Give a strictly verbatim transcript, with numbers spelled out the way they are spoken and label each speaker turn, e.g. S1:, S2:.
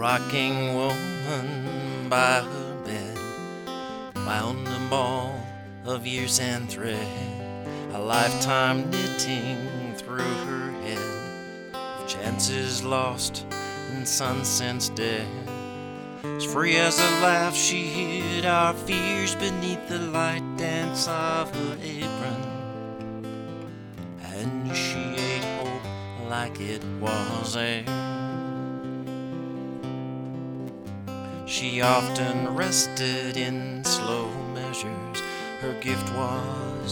S1: rocking woman by her bed wound a ball of years and thread, a lifetime knitting through her head, of chances lost and sunsets dead. As free as a laugh, she hid our fears beneath the light dance of her apron, and she ate hope like it was air. She often rested in slow measures. Her gift was